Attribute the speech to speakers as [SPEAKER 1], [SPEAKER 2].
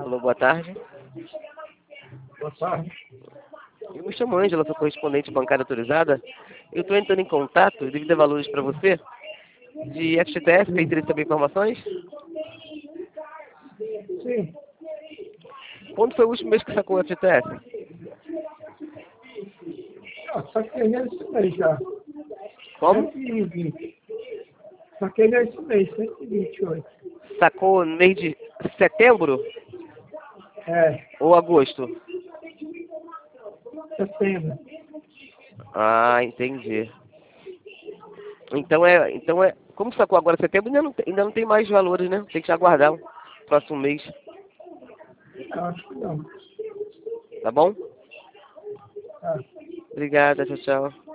[SPEAKER 1] Alô, boa tarde.
[SPEAKER 2] Boa tarde.
[SPEAKER 1] Eu me chamo Ângela, sou correspondente bancária autorizada. Eu estou entrando em contato devido a valores para você de FGTS, tem interesse em saber informações?
[SPEAKER 2] Sim.
[SPEAKER 1] Quando foi o último mês que sacou o FGTS?
[SPEAKER 2] Saquei nesse mês já.
[SPEAKER 1] Como?
[SPEAKER 2] 120. Saquei nesse mês, 128.
[SPEAKER 1] Sacou no mês de setembro
[SPEAKER 2] É,
[SPEAKER 1] ou agosto?
[SPEAKER 2] setembro.
[SPEAKER 1] Ah, entendi. Então como sacou agora setembro, ainda não tem mais valores, né? Tem que aguardar o próximo mês,
[SPEAKER 2] Eu acho que não.
[SPEAKER 1] tá bom?
[SPEAKER 2] Tá.
[SPEAKER 1] Obrigada, tchau, tchau.